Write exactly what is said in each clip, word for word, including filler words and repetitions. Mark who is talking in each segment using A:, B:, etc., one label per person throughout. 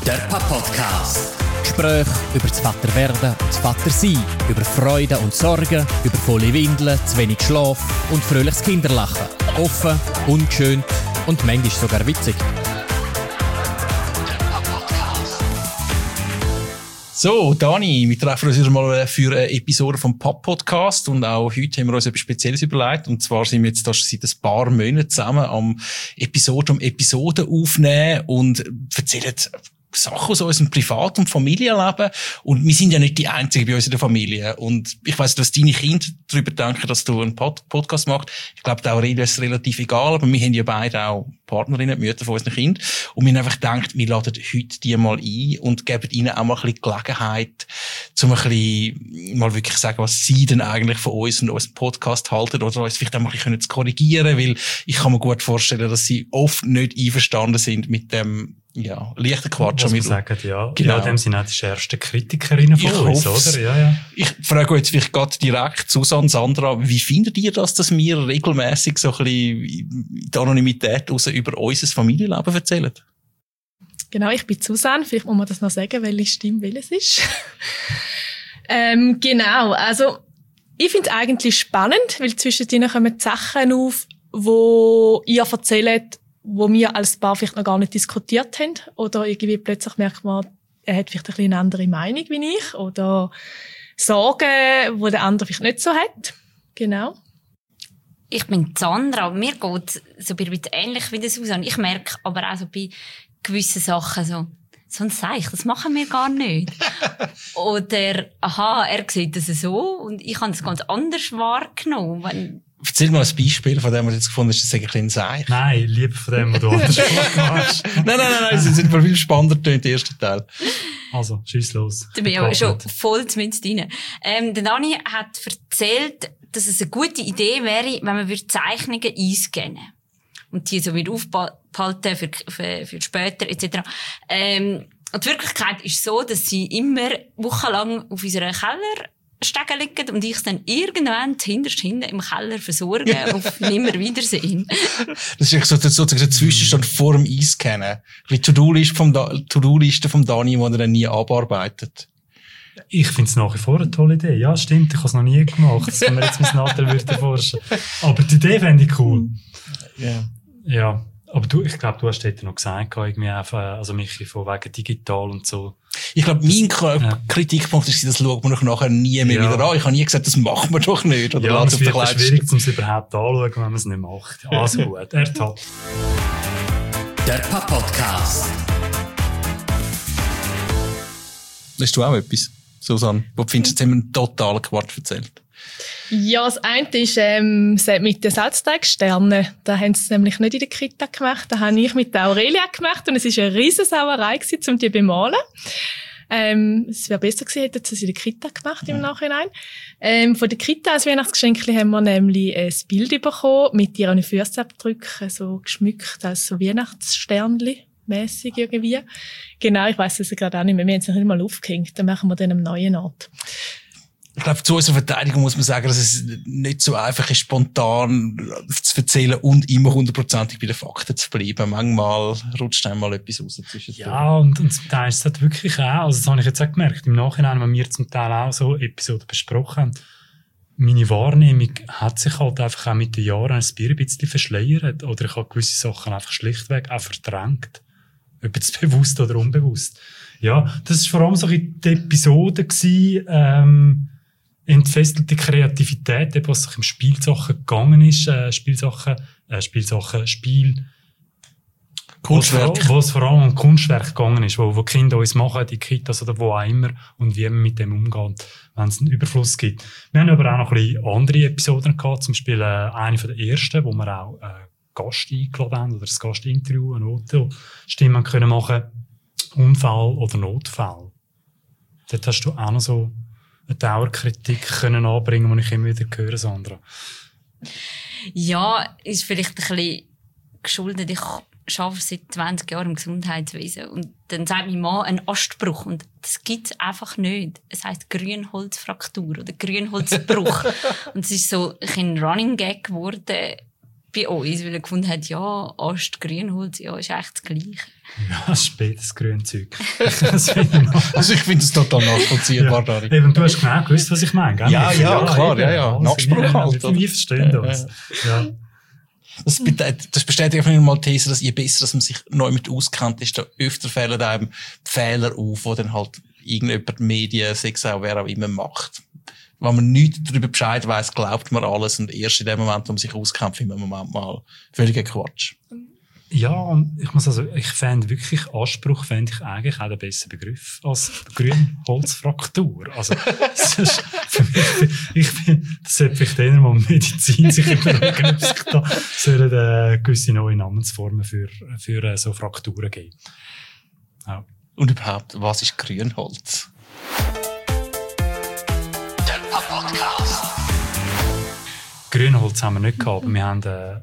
A: Der Papa-Podcast. Gespräche über das Vaterwerden und das Vatersein, über Freude und Sorgen, über volle Windeln, zu wenig Schlaf und fröhliches Kinderlachen. Offen, ungeschönt und manchmal sogar witzig.
B: So, Dani, wir treffen uns wieder mal für eine Episode vom Pop-Podcast und auch heute haben wir uns etwas Spezielles überlegt. Und zwar sind wir jetzt da schon seit ein paar Monaten zusammen am Episode um Episode aufnehmen und erzählen Sachen aus unserem Privat- und Familienleben. Und wir sind ja nicht die Einzigen bei uns in der Familie. Und ich weiss, dass deine Kinder darüber denken, dass du einen Pod- Podcast machst. Ich glaube, der Aurelia ist relativ egal, aber wir haben ja beide auch Partnerinnen, Mütter von unseren Kindern. Und wir haben einfach gedacht, wir laden heute die mal ein und geben ihnen auch mal ein bisschen Gelegenheit, um ein bisschen mal wirklich sagen, was sie denn eigentlich von uns und unserem Podcast halten oder uns vielleicht auch mal ein bisschen zu korrigieren, weil ich kann mir gut vorstellen, dass sie oft nicht einverstanden sind mit dem ja, leichter Quatsch.
C: Was man sagen, ja.
B: Genau.
C: Ja, dem sind auch die ersten Kritikerinnen von
B: ich
C: uns, oder? Ja, ja.
B: Ich frage jetzt vielleicht gerade direkt Susanne, Sandra, wie findet ihr das, dass wir regelmäßig so ein bisschen in der Anonymität raus über unser Familienleben erzählen?
D: Genau, ich bin Susanne. Vielleicht muss man das noch sagen, welche Stimme welches ist. ähm, genau, also ich finde es eigentlich spannend, weil zwischen denen kommen Sachen auf, wo ihr erzählt, wo wir als Paar vielleicht noch gar nicht diskutiert haben. Oder irgendwie plötzlich merkt man, er hat vielleicht ein bisschen eine andere Meinung wie ich. Oder Sorgen, die der andere vielleicht nicht so hat. Genau.
E: Ich bin Sandra. Mir geht es so ein bisschen ähnlich wie das Susanne. Ich merke aber auch so bei gewissen Sachen so, so ein Seich, das machen wir gar nicht. Oder, aha, er sieht das so und ich habe das ganz anders wahrgenommen. Wenn
B: Erzähl mal ein Beispiel von dem, was du jetzt gefunden hast, das ist ein bisschen Seich.
C: Nein, lieber von dem, was du anders machst.
B: nein, nein, nein, nein, sie sind viel spannender tönt, der erste Teil.
C: Also, schieß los.
E: Da bin ich aber schon voll mit rein. Ähm, der Dani hat erzählt, dass es eine gute Idee wäre, wenn man Zeichnungen einscannen würde. Und die so wieder aufbehalten für, für, für später, et cetera. Ähm, und die Wirklichkeit ist so, dass sie immer wochenlang auf unserer Keller Stegen liegen und ich es dann irgendwann hinterst hinten im Keller versorgen auf Nimmerwiedersehen.
B: Das ist so, sozusagen der Zwischenstand vor dem Einscannen. Die To-Do-Liste vom, da- To-Do-Liste vom Dani, die er dann nie abarbeitet.
C: Ich finde es nach wie vor eine tolle Idee. Ja, stimmt, ich habe es noch nie gemacht. Das können wir jetzt mit Nadel würde forschen. Aber die Idee fände ich cool.
B: Ja.
C: Ja. Aber du, ich glaube, du hast dort noch gesagt, irgendwie einfach, also Michi, von wegen digital und so.
B: Ich glaube, mein K-
C: Ja.
B: Kritikpunkt ist, das schaut man doch nachher nie mehr
C: Ja.
B: wieder an. Ich habe nie gesagt, das machen wir doch nicht. Oder
C: Ja,
B: lass
C: es
B: auf der
C: wird
B: Kleidung
C: schwierig, um es überhaupt anzuschauen, wenn man es nicht macht. Also gut, er hat.
A: Der Papa-Podcast.
B: Hast du auch etwas, Susanne? Wo du findest, jetzt haben wir einen totalen Quatsch erzählt?
D: Ja, das eine ist ähm, mit den Salzteigsternen. Da haben sie nämlich nicht in der Kita gemacht. Da habe ich mit der Aurelia gemacht und es war eine riesen Sauerei gewesen, um die zu bemalen. Ähm, es wäre besser gewesen, hätten sie es in der Kita gemacht im Nachhinein. Ähm, von der Kita als Weihnachtsgeschenk haben wir nämlich ein Bild bekommen mit ihren Fußabdrücken, so geschmückt als so Weihnachtssternli mäßig irgendwie. Genau, ich weiss es gerade auch nicht mehr. Wir haben es noch nicht mal aufgehängt. Dann machen wir dann am neuen Ort.
B: Ich glaube, zu unserer Verteidigung muss man sagen, dass es nicht so einfach ist, spontan zu erzählen und immer hundertprozentig bei den Fakten zu bleiben. Manchmal rutscht einem mal etwas raus zwischen.
C: Ja, und, und zum Teil ist es halt wirklich auch, also das habe ich jetzt auch gemerkt, im Nachhinein, wenn wir zum Teil auch so Episoden besprochen haben, meine Wahrnehmung hat sich halt einfach auch mit den Jahren ein bisschen verschleiert oder ich habe gewisse Sachen einfach schlichtweg auch verdrängt. Ob jetzt bewusst oder unbewusst. Ja, das war vor allem so die Episode gewesen, ähm, entfesselte Kreativität, eben, was sich im Spielsachen gegangen ist, äh, Spielsachen, äh, Spielsachen, Spiel,
B: Kunstwerk.
C: Wo es vor allem um Kunstwerk gegangen ist, wo, wo die Kinder uns machen, die Kitas oder wo auch immer, und wie man mit dem umgeht, wenn es einen Überfluss gibt. Wir haben aber auch noch ein bisschen andere Episoden gehabt, zum Beispiel äh, eine von der ersten, wo wir auch äh, Gast eingeladen haben, oder das Gastinterview, eine Auto-Stimme können machen, Unfall oder Notfall. Dort hast du auch noch so eine Dauerkritik können anbringen, die ich immer wieder höre, Sandra.
E: Ja, ist vielleicht ein bisschen geschuldet. Ich arbeite seit zwanzig Jahren im Gesundheitswesen. Und dann sagt mein Mann einen Astbruch. Und das gibt es einfach nicht. Es heisst Grünholzfraktur oder Grünholzbruch. Und es ist so ein Running Gag geworden bei uns, weil er gefunden hat, ja, Ast, Grünholz, ja, ist echt das Gleiche.
C: Ja, spätes Grünzeug.
B: Also ich finde es total nachvollziehbar,
C: ja.
B: Dani.
C: Eben, du hast genau gewusst, was ich meine, gell?
B: Ja, ja, ja, klar,
C: eben.
B: ja, ja. Nachspruch halt.
C: Wir, wir verstehen uns. Ja.
B: Das, das bestätigt einfach mal die These, dass je besser, dass man sich neu mit auskennt, desto öfter fällen einem Fehler auf, die dann halt irgendjemand Medien, Sex auch, wer auch immer macht. Wenn man nichts darüber Bescheid weiss, glaubt man alles und erst in dem Moment, wo man sich auskennt, findet man Moment mal völliger Quatsch.
C: Ja, und ich muss also, ich fände wirklich, Anspruch fände ich eigentlich auch den besseren Begriff als Grünholzfraktur. Also, das ist für mich, ich finde, das sollte vielleicht eher mal Medizin sich überlegen, ob sich da sollen, äh, gewisse neue Namensformen für, für äh, so Frakturen geben. Ja.
B: Und überhaupt, was ist Grünholz?
A: Der Podcast.
C: Grünholz haben wir nicht gehabt, aber wir haben, äh,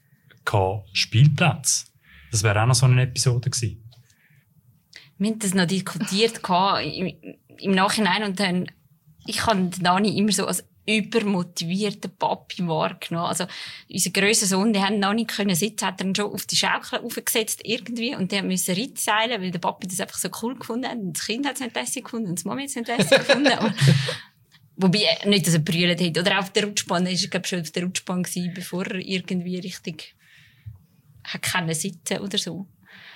C: Spielplätze. Das wäre auch noch so eine Episode gewesen.
E: Wir haben das noch diskutiert im, im Nachhinein und dann, ich habe Dani immer so als übermotivierten Papi wahrgenommen. Also, unser grösser Sohn, der hat noch nicht können sitzen, hat er schon auf die Schaukel aufgesetzt irgendwie und der musste Reitseilen, weil der Papi das einfach so cool gefunden hat und das Kind hat es nicht lässig gefunden und die Mami hat es nicht lässig gefunden. Aber, wobei, nicht, dass er brüllt hat. Oder auch auf der Rutschbahn, er war, glaube ich, schon auf der Rutschbahn gewesen, bevor er irgendwie richtig hat können sitzen oder so.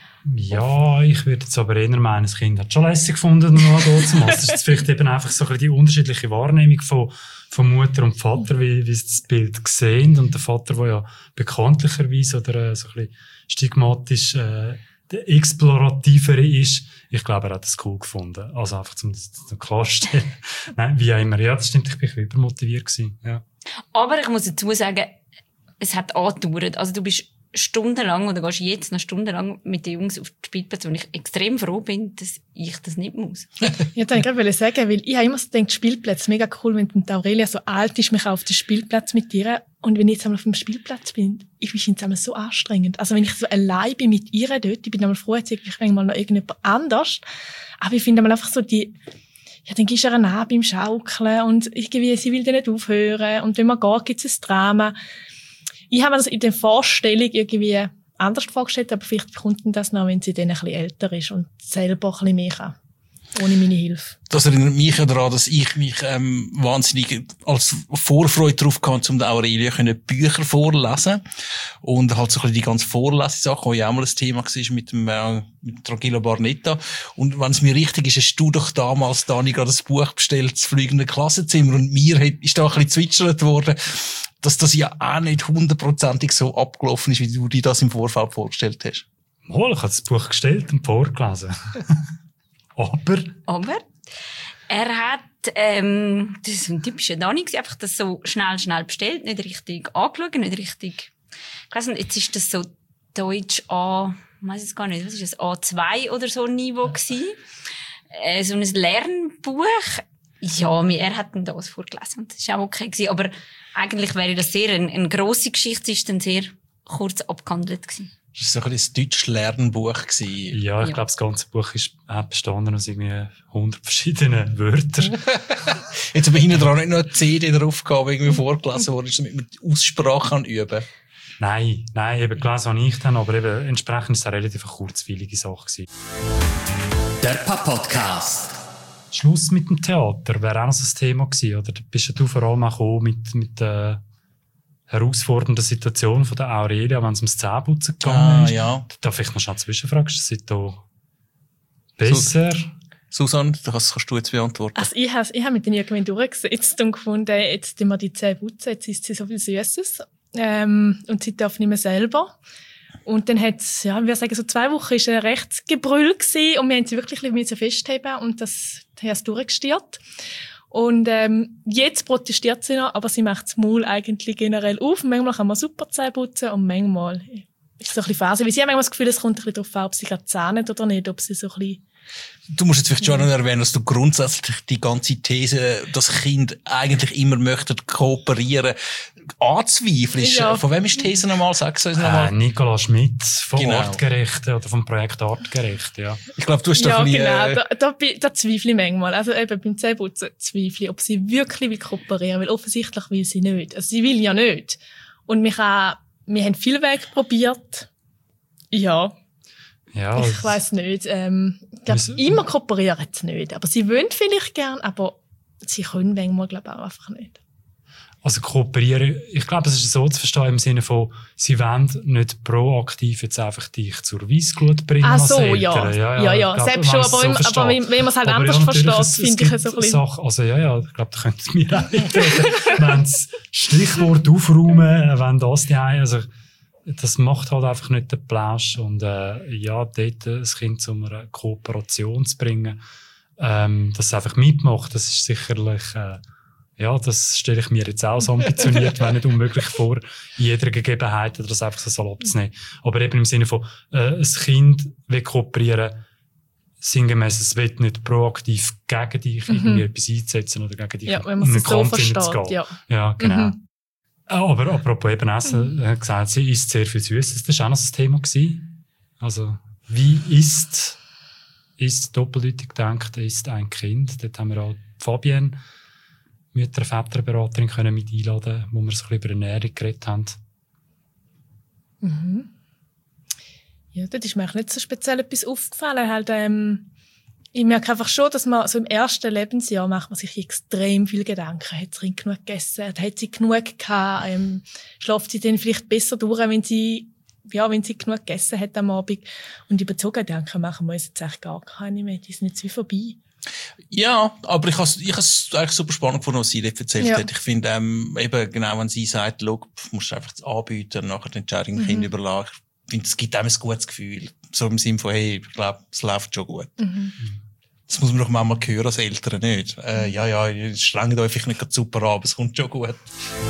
C: Ja, ich würde jetzt aber eher meinen, das Kind hat schon lässig gefunden, noch dort zu machen. Das ist jetzt vielleicht eben einfach so ein bisschen die unterschiedliche Wahrnehmung von, von Mutter und Vater, wie, wie sie das Bild sehen. Und der Vater, der ja bekanntlicherweise oder äh, so ein bisschen stigmatisch äh, der explorativere ist, ich glaube, er hat das cool gefunden. Also einfach zum, zum Klarstellen. Nein, wie auch immer. Ja, das stimmt, ich bin übermotiviert gewesen. Ja.
E: Aber ich muss dazu sagen, es hat angedauert. Also du bist stundenlang, oder gehst jetzt noch stundenlang mit den Jungs auf die Spielplätze, und ich extrem froh bin, dass ich das nicht muss.
D: Ja, das wollte ich gerade sagen, weil ich habe immer so gedacht, Spielplätze, mega cool, wenn die Aurelia so alt ist, mich auf den Spielplatz mit ihr. Und wenn ich jetzt einmal auf dem Spielplatz bin, ich finde es einmal so anstrengend. Also wenn ich so allein bin mit ihr dort, ich bin einmal froh, jetzt ich manchmal noch irgendjemand anders. Aber ich finde einmal einfach so die, ja, dann gehst du ihr nach beim Schaukeln und irgendwie, sie will dann nicht aufhören. Und wenn man geht, gibt es ein Drama. Ich habe mir das in der Vorstellung irgendwie anders vorgestellt, aber vielleicht kommt das noch, wenn sie dann ein bisschen älter ist und selber ein bisschen mehr kann. Ohne meine Hilfe.
B: Das erinnert mich ja daran, dass ich mich ähm, wahnsinnig als Vorfreude darauf hatte, um der Aurelia können Bücher vorlesen. Und halt so ein bisschen die ganze Vorlesesache, die ja auch mal ein Thema war mit dem äh, mit Tragilla Barnetta. Und wenn es mir richtig ist, hast du doch damals, Dani, gerade ein Buch bestellt, das fliegende Klassenzimmer. Und mir ist da ein bisschen zwitschert worden, dass das ja auch nicht hundertprozentig so abgelaufen ist, wie du dir das im Vorfeld vorgestellt hast.
C: Mal, ich habe das Buch gestellt und vorgelesen. Aber?
E: Aber er hat, ähm, das ist ein typischer Dani, einfach das so schnell, schnell bestellt, nicht richtig angeschaut, nicht richtig gelesen. Jetzt ist das so Deutsch A, ich weiss es gar nicht, was ist das, A zwei oder so ein Niveau gewesen. Äh, so ein Lernbuch. Ja, er hat dann das vorgelesen und das war auch okay gewesen. Aber eigentlich wäre das sehr eine, eine grosse Geschichte, ist dann sehr kurz abgehandelt gewesen.
B: Das war so ein bisschen ein deutsches Lernbuch gewesen.
C: Ja, ich
E: Ja.
C: glaube, das ganze Buch ist hat bestanden aus irgendwie hundert verschiedenen Wörtern.
B: Jetzt aber hinten dran nicht noch eine C D drauf gehabt, die irgendwie vorgelesen worden ist, damit man die Aussprache kann üben.
C: Nein, nein, eben gelesen habe ich dann, aber eben entsprechend ist es eine relativ kurzweilige Sache gewesen.
A: Der Pop-Podcast.
C: Schluss mit dem Theater wäre auch noch so ein Thema gewesen, oder? Da bist ja du vor allem auch gekommen mit, mit der herausfordernden Situation von der Aurelia, wenn es ums Zähneputzen gegangen
B: Ah,
C: ist.
B: ja.
C: Darf ich noch schnell zwischenfragen? Ist das da besser?
B: Susanne, das kannst du jetzt beantworten.
D: Also ich habe ich hab mit den irgendwie durchgesetzt und gefunden, jetzt tun wir die Zähne putzen, jetzt isst sie so viel Süßes. Ähm, und sie darf nicht mehr selber. Und dann hat es, ja, ich würde sagen, so zwei Wochen war ein recht Gebrüll gewesen und wir haben sie wirklich ein bisschen festheben und das hat es durchgestiert. Und ähm, jetzt protestiert sie noch, aber sie macht das Maul eigentlich generell auf. Manchmal kann man super Zähne putzen und manchmal ist es so ein bisschen Phase. Weil sie haben manchmal das Gefühl, es kommt ein bisschen darauf an, ob sie gerade zähnt oder nicht, ob sie so ein bisschen...
B: Du musst jetzt vielleicht schon noch erwähnen, dass du grundsätzlich die ganze These, dass Kinder eigentlich immer möchten kooperieren, anzweifelst.
D: Ja.
B: Von wem ist die These nochmal? Sag's uns
C: Äh,
B: nochmal.
C: Nicola Schmidt von
B: Genau.
C: Artgerecht oder vom Projekt Artgerecht, ja.
B: Ich glaube, du hast doch
D: Ja,
B: ein bisschen,
D: genau.
B: äh,
D: Da, da, bi- da zweifle ich manchmal. Also eben beim Zähneputzen zweifle ich, ob sie wirklich will kooperieren will. Offensichtlich will sie nicht. Also sie will ja nicht. Und mich kann wir haben viel Weg probiert. Ja.
C: Ja,
D: ich weiss nicht. Ähm, ich glaube,
C: wir-
D: immer kooperieren sie nicht. Aber sie wollen vielleicht gern, aber sie können manchmal, glaube ich, auch einfach nicht.
C: Also kooperieren, ich glaube, es ist so zu verstehen im Sinne von, sie wollen nicht proaktiv jetzt einfach dich zur Weissglut bringen
D: Ach
C: als
D: so,
C: Eltern.
D: ja.
C: ja,
D: Ja, ja,
C: ich glaube,
D: selbst schon,
C: wenn man es
D: aber,
C: so
D: wenn,
C: versteht.
D: aber wenn, wenn man es halt
C: Aber
D: anders
C: ja, natürlich,
D: versteht,
C: es- es
D: finde ich
C: gibt
D: es so ein bisschen...
C: Sachen, also ja, ja, ich glaube, da könnten wir auch mitreden. Wenn das Stichwort aufräumen, wenn das die haben, also das macht halt einfach nicht den Plausch und äh, ja, dort das Kind zu einer Kooperation zu bringen, ähm, dass es einfach mitmacht, das ist sicherlich... Äh, ja, das stelle ich mir jetzt auch so ambitioniert, wenn nicht unmöglich vor, in jeder Gegebenheit oder das einfach so salopp zu nehmen. Aber eben im Sinne von, äh, ein Kind will kooperieren, sinngemäß, es will nicht proaktiv gegen dich
D: Mhm.
C: irgendwie etwas einzusetzen oder gegen dich
D: Ja, wenn man
C: in
D: es
C: einen
D: so
C: Kampf hineinzugehen.
D: versteht, ja.
C: Ja, genau.
D: Mhm.
C: Aber apropos eben Essen, er hat gesagt, sie isst sehr viel Süßes. Das war auch noch das Thema gewesen. Also, wie isst, ist doppeldeutig gedacht, ist ein Kind. Dort haben wir auch Fabienne, Mütter-, Väterberaterin, können mit einladen, wo wir so ein bisschen über Ernährung geredet haben.
D: Mhm. Ja, dort ist mir eigentlich nicht so speziell etwas aufgefallen. Halt, ähm, ich merke einfach schon, dass man so im ersten Lebensjahr macht man sich extrem viel Gedanken. Hat sie genug gegessen? Hat sie genug gehabt? Ähm, schläft sie dann vielleicht besser durch, wenn sie, ja, wenn sie genug gegessen hat am Abend? Und überzogene Gedanken machen wir uns jetzt echt gar keine mehr. Die sind jetzt wie vorbei.
B: Ja, aber ich habe ich es eigentlich super spannend gefunden, was sie dort erzählt
D: Ja.
B: hat. Ich finde, ähm, eben genau, wenn sie sagt, schau, musst du einfach das anbieten und nachher die Entscheidung dem
D: Mhm.
B: Kind überlassen. Ich finde, es gibt einem ein gutes Gefühl. So im Sinne von, hey, ich glaube, es läuft schon gut.
D: Mhm.
B: Das muss man doch manchmal hören als Eltern, nicht? Äh, ja, ja, es schlägt euch vielleicht nicht gerade super an, aber es kommt schon gut.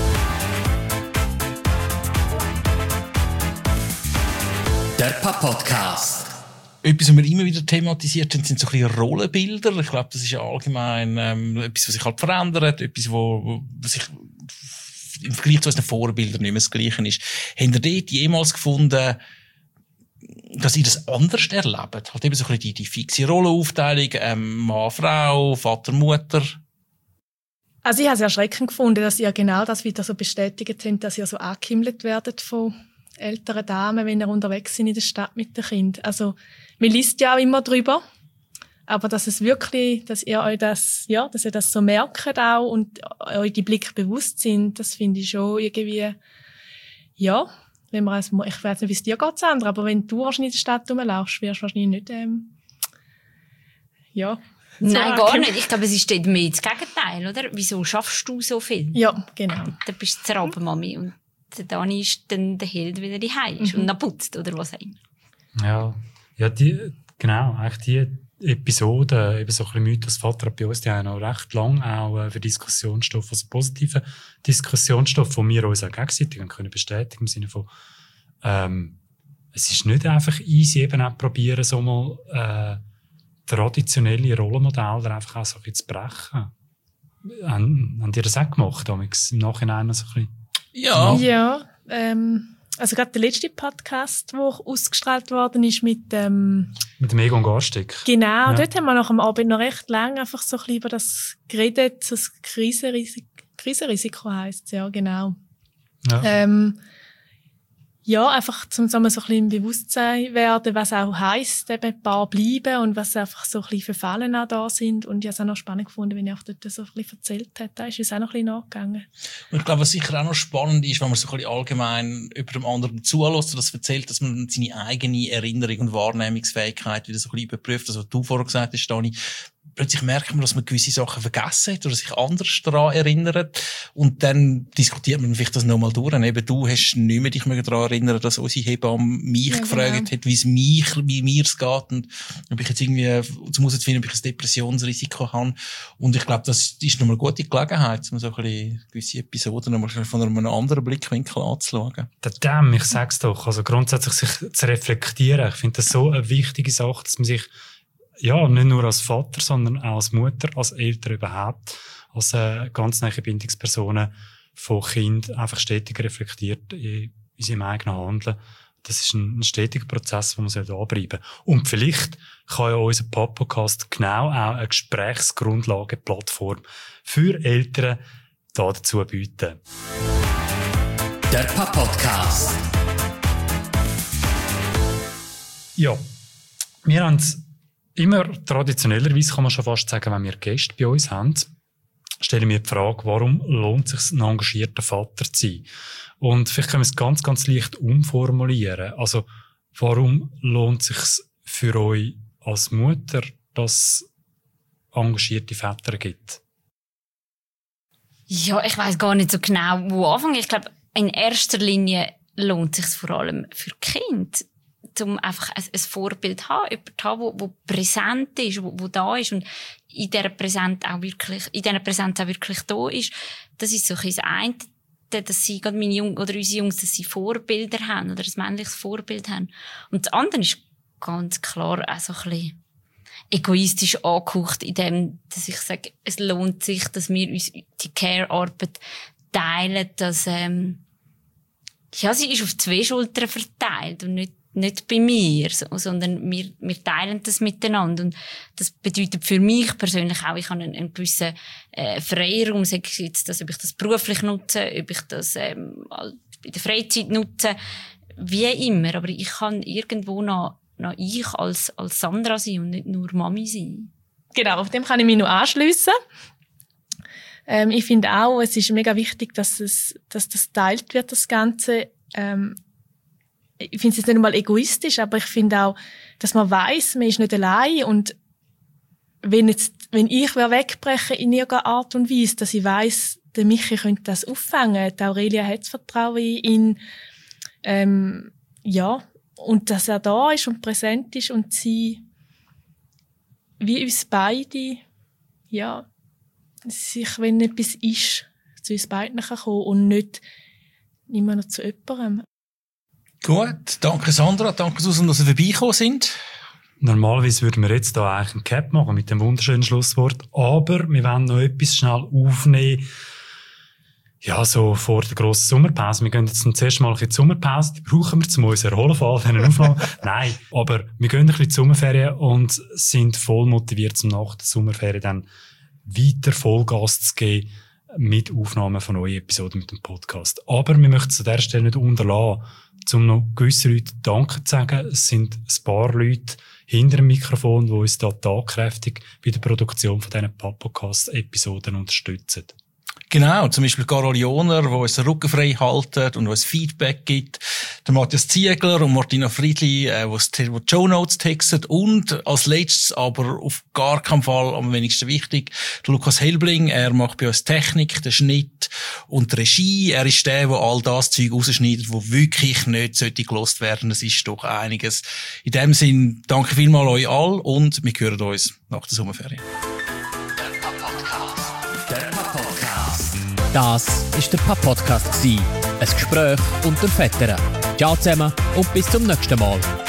A: Der Papa-Podcast.
B: Etwas, was wir immer wieder thematisiert haben, sind so ein bisschen Rollenbilder. Ich glaube, das ist ja allgemein ähm, etwas, was sich halt verändert, etwas, wo, was sich im Vergleich zu unseren Vorbildern nicht mehr das Gleiche ist. Habt ihr dort jemals gefunden, dass ihr das anders erlebt? Halt eben so ein bisschen die, die fixe Rollenaufteilung, ähm, Mann, Frau, Vater, Mutter.
D: Also ich habe es erschreckend gefunden, dass ihr genau das wieder so bestätigt habt, dass ihr so angehimmelt werdet von älteren Damen, wenn ihr unterwegs sind in der Stadt mit den Kindern. Also man liest ja auch immer drüber, aber dass es wirklich, dass ihr euch das, ja, dass ihr das so merkt auch und euch die Blicke bewusst sind, das finde ich schon irgendwie, ja, wenn man als, ich weiß nicht, wie es dir geht, Sandra, aber wenn du wahrscheinlich in der Stadt rumlaufst, wirst du wahrscheinlich nicht, ähm, ja.
E: Nein,
D: so
E: gar
D: angehimmelt.
E: nicht. Ich glaube, es ist dort mehr das Gegenteil, oder? Wieso schaffst du so viel?
D: Ja, genau.
E: Dann bist du die Rabenmami und der Dani ist dann der Held, wenn er daheim ist
D: Mhm.
E: und noch putzt oder was auch immer.
C: Ja, ja die, genau, eigentlich die Episode, eben so ein bisschen Mythos Vater bei uns, die haben noch recht lang auch äh, für Diskussionsstoff, also positiven Diskussionsstoff, den wir uns auch gegenseitig haben können bestätigen im Sinne von, ähm, es ist nicht einfach easy, eben auch probieren, so mal äh, traditionelle Rollenmodelle einfach auch so ein bisschen zu brechen. Haben, haben die das auch gemacht, damals, im Nachhinein so ein bisschen?
B: Ja.
D: Ja, ähm, also gerade der letzte Podcast, der ausgestrahlt worden ist mit ähm,
C: Mit dem Egon Garstig.
D: genau,
C: Ja.
D: dort haben wir nach dem Abend noch recht lange einfach so ein bisschen über das geredet, so das Krisenrisiko, Krisenrisiko heisst es, ja, genau.
C: Ja.
D: Ähm, ja, einfach zum so ein bisschen im Bewusstsein werden, was auch heisst, eben ein paar bleiben und was einfach so ein bisschen für Fallen auch da sind. Und ich habe es auch noch spannend gefunden, wenn ich auch dort so ein bisschen erzählt hat. Da ist es auch noch ein bisschen nachgegangen.
B: Und ich glaube, was sicher auch noch spannend ist, wenn man so ein bisschen allgemein über dem anderen zulässt und das erzählt, dass man seine eigene Erinnerung und Wahrnehmungsfähigkeit wieder so ein bisschen überprüft. Also, was du vorher gesagt hast, Dani, plötzlich merkt man, dass man gewisse Sachen vergessen hat oder sich anders daran erinnert. Und dann diskutiert man vielleicht das nochmal durch. Und eben, du hast nicht mehr dich mehr daran erinnern, dass unsere Hebamme mich
D: Ja,
B: gefragt
D: genau.
B: hat, wie es mich, wie mir es geht. Und ob ich jetzt irgendwie, zum herauszufinden, ob ich ein Depressionsrisiko habe. Und ich glaube, das ist nochmal eine gute Gelegenheit, um so ein bisschen gewisse Episoden nochmal von einem anderen Blickwinkel anzuschauen.
C: Dem, ich sag's doch, also grundsätzlich sich zu reflektieren. Ich finde das so eine wichtige Sache, dass man sich ja, nicht nur als Vater, sondern auch als Mutter, als Eltern überhaupt, als äh, ganz nahe Bindungspersonen von Kind einfach stetig reflektiert in, in seinem eigenen Handeln. Das ist ein, ein stetiger Prozess, den man da bleiben. Und vielleicht kann ja unser Podcast genau auch eine Gesprächsgrundlage-Plattform für Eltern da dazu bieten.
A: Der Papa-Podcast.
C: Ja, wir haben es immer traditionellerweise, kann man schon fast sagen, wenn wir Gäste bei uns haben, stellen wir die Frage, warum lohnt es sich, ein engagierter Vater zu sein? Und vielleicht können wir es ganz, ganz leicht umformulieren. Also, warum lohnt es sich für euch als Mutter, dass es engagierte Väter gibt?
E: Ja, ich weiss gar nicht so genau, wo anfangen. Ich glaube, in erster Linie lohnt es sich vor allem für Kind, um einfach ein, ein Vorbild zu haben, jemanden zu haben, wo, wo präsent ist, wo, wo da ist und in dieser Präsenz auch wirklich, in dieser Präsenz auch wirklich da ist. Das ist so ein bisschen das eine, dass sie, gerade meine Jungs, oder unsere Jungs, dass sie Vorbilder haben, oder ein männliches Vorbild haben. Und das andere ist ganz klar auch so ein bisschen egoistisch angehaucht, in dem, dass ich sage, es lohnt sich, dass wir uns die Care-Arbeit teilen, dass, ähm, ja, sie ist auf zwei Schultern verteilt und nicht, nicht bei mir, sondern wir, wir teilen das miteinander. Und das bedeutet für mich persönlich auch, ich habe einen, einen gewissen äh, Freiraum, sage ich jetzt, dass, ob ich das beruflich nutze, ob ich das ähm, in der Freizeit nutze, wie immer. Aber ich kann irgendwo noch, noch ich als, als Sandra sein und nicht nur Mami sein.
D: Genau, auf dem kann ich mich noch anschliessen. Ähm, ich finde auch, es ist mega wichtig, dass, es, dass das geteilt wird, das Ganze. Ähm, ich finde es jetzt nicht einmal egoistisch, aber ich finde auch, dass man weiss, man ist nicht allein. Und wenn, jetzt, wenn ich wegbreche in irgendeiner Art und Weise, dass ich weiss, der Michi könnte das auffangen, die Aurelia hat das Vertrauen in ihn, ähm, ja, und dass er da ist und präsent ist und sie, wie uns beide, ja, sich, wenn etwas ist, zu uns beiden kommen kann und nicht immer noch zu jemandem.
B: Gut, danke Sandra, danke Susan, dass Sie vorbeigekommen sind.
C: Normalerweise würden wir jetzt da eigentlich einen Cap machen mit dem wunderschönen Schlusswort, aber wir wollen noch etwas schnell aufnehmen. Ja, so vor der grossen Sommerpause. Wir gehen jetzt zum ersten Mal in die Sommerpause. Die brauchen wir, um uns erholen von all diesen Aufnahmen. Nein, aber wir gehen ein bisschen in die Sommerferien und sind voll motiviert, um nach der Sommerferien dann weiter Vollgas zu geben mit Aufnahmen von neuen Episoden mit dem Podcast. Aber wir möchten es an dieser Stelle nicht unterlassen, um noch gewissen Leuten Danke zu sagen. Es sind ein paar Leute hinter dem Mikrofon, die uns da tatkräftig bei der Produktion von diesen Podcast-Episoden unterstützen.
B: Genau, zum Beispiel Carol Joner, der uns den Rücken frei haltet und uns Feedback gibt. Der Matthias Ziegler und Martina Friedli, äh, die die Shownotes textet. Und als letztes, aber auf gar keinen Fall am wenigsten wichtig, der Lukas Helbling. Er macht bei uns Technik, den Schnitt und die Regie. Er ist der, der all das Zeug rausschneidet, wo wirklich nicht sollte gelost werden. Das ist doch einiges. In dem Sinn, danke vielmals euch all und wir hören uns nach der Sommerferien.
A: Das war der Papa-Podcast. Ein Gespräch unter Vätern. Ciao zusammen und bis zum nächsten Mal.